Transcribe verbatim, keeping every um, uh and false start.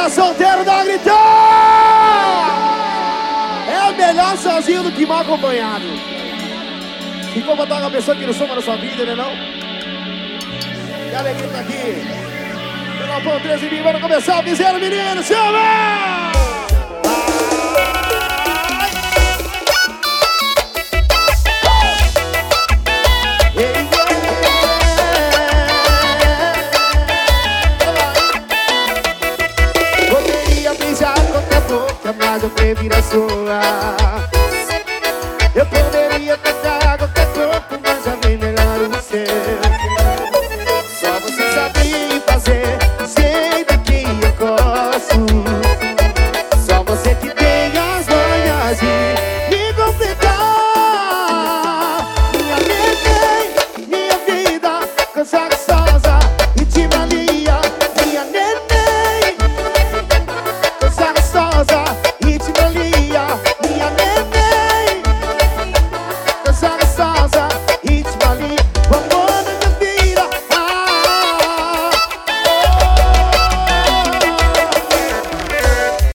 tá solteiro, dá uma gritar! É melhor sozinho do que mal acompanhado. Se for botar uma pessoa que não soma na sua vida, né não? Que alegria tá aqui. Pelo Pão treze mil, vamos começar o piseiro, menino, chama! Poderia beijar qualquer boca, mas eu prefiro a sua.